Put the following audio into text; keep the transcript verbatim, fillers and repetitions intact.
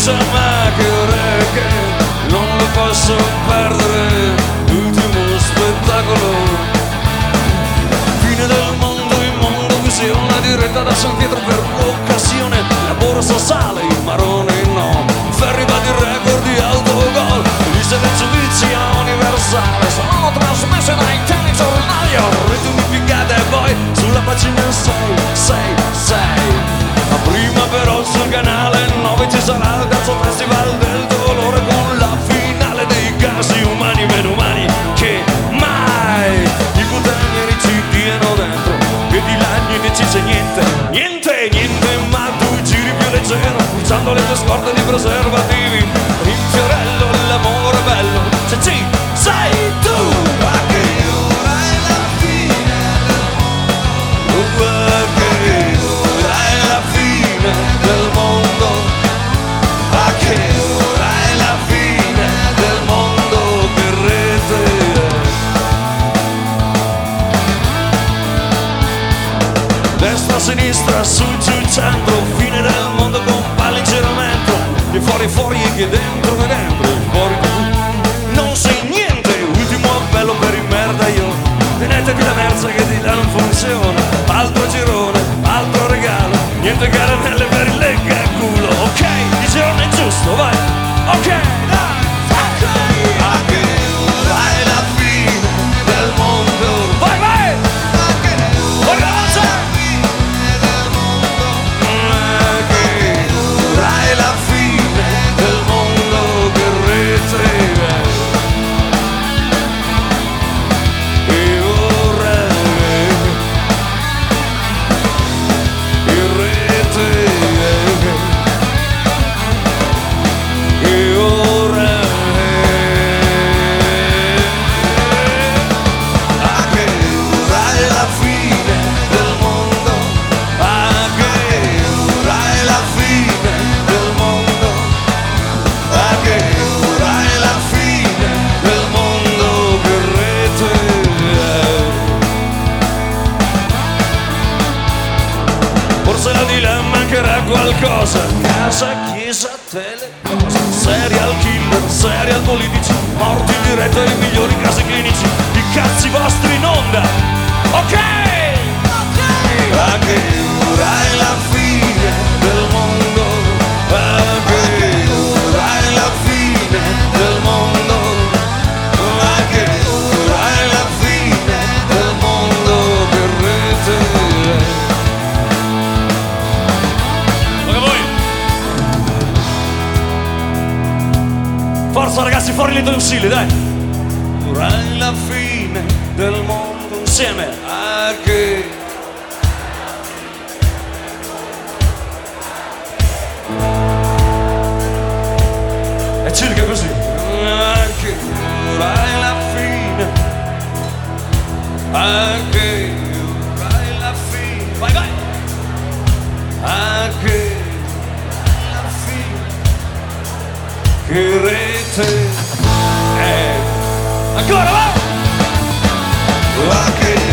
fiducia, ma che re che non lo posso perdere, l'ultimo spettacolo, fine del mondo, il mondo visione, diretta da San Pietro per occasione, la borsa sale, il marrone no, Ferri va di record di autogol, liste del giudizio universale, sono trasmesse dai telegiornali, ritmi piccate e poi sulla pagina sei, sei, sei. Ma prima però sul canale nove ci sarà il terzo festival del dolore con la finale dei casi umani meno umani che mai i puttani ci diano dentro e di là non ci c'è niente, niente, niente, ma tu giri più leggero usando le tue scorte di preservativi, il fiorello, l'amore bello, se ci sei tu, a che ora è la fine del mondo, a che ora è la fine del mondo, a che ora è la fine del mondo, che rete. Destra, sinistra, su, giù, centro, fine del mondo con palingeramento, di fuori, fuori e che dentro, che dentro, fuori, non sei niente, ultimo appello per il merdaio, tenetevi la merza che di là non funziona, altro girone, altro regalo, niente caramelle per il lecca culo, ok, il girone è giusto, vai, ok, dai, ok, a che ora è la fine del mondo, vai, vai, a che ora è la fine del mondo, a che ora è la fine del mondo, che rete. Forse la di là mancherà qualcosa, casa, chiesa, telecose, serial killer, serial politici, morti in diretta ai migliori casi clinici, i cazzi vostri in onda, ok, ok, a che ora è la fine del mondo, a che ora è la fine del mondo, a che ora è la fine del mondo, che rete. Forza ragazzi, fuori le tonsille, dai! Ora è la fine del mondo insieme a che è circa così. A che ora è la fine, a che ora è la fine, vai vai! A che che rete è ancora va! A che